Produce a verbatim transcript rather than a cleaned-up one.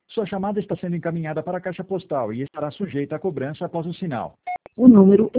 Sua chamada está sendo encaminhada para a caixa postal e estará sujeita a cobrança após o sinal. O número